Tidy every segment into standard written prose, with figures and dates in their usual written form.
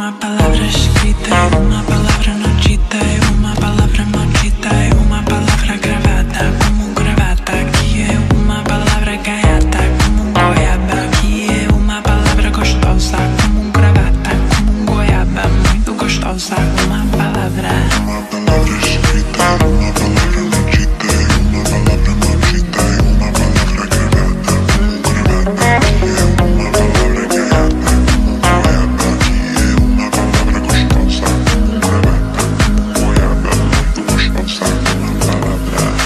Uma palavra escrita e uma palavra não dita, e uma palavra maldita e uma palavra gravada como gravata, que é uma palavra gaiata como goiaba, que é uma palavra gostosa como gravata, como goiaba, muito gostosa, uma palavra. Uma palavra escrita, uma palavra não dita, uma palavra maldita e uma palavra gravata como gravata, que é uma palavra gaiata como goiaba, que é uma palavra gostosa como gravata como goiaba, muito gostosa, uma palavra.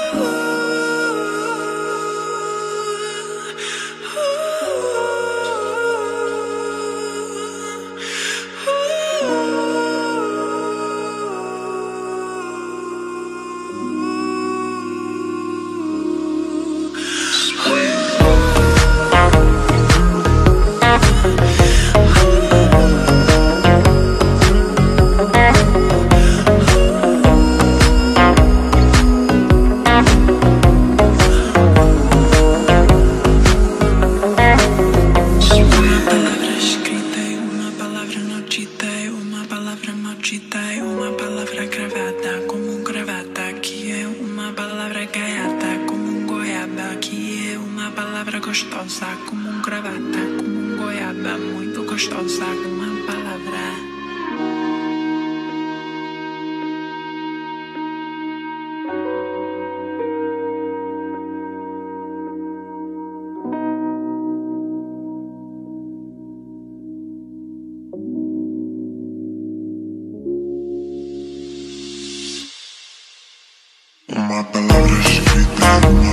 Palavra escrita e uma palavra não dita, e uma palavra maldita e uma palavra gravada como gravata, que é uma palavra gaiata como goiaba, que é uma palavra gostosa como gravata como goiaba, muito gostosa, uma palavra. Uma palavra escrita, uma